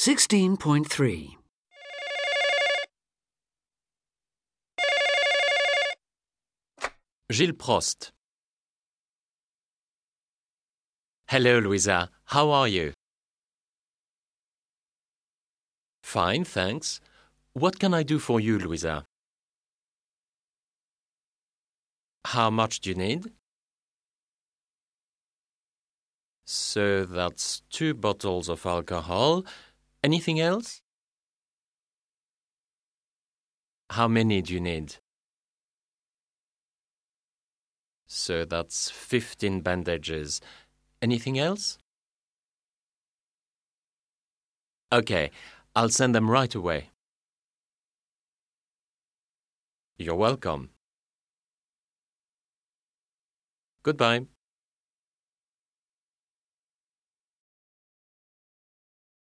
16.3. Gilles Prost. Hello, Louisa. How are you? Fine, thanks. What can I do for you, Louisa? How much do you need? So that's 2 bottles of alcohol. Anything else? How many do you need? So that's 15 bandages. Anything else? Okay, I'll send them right away. You're welcome. Goodbye.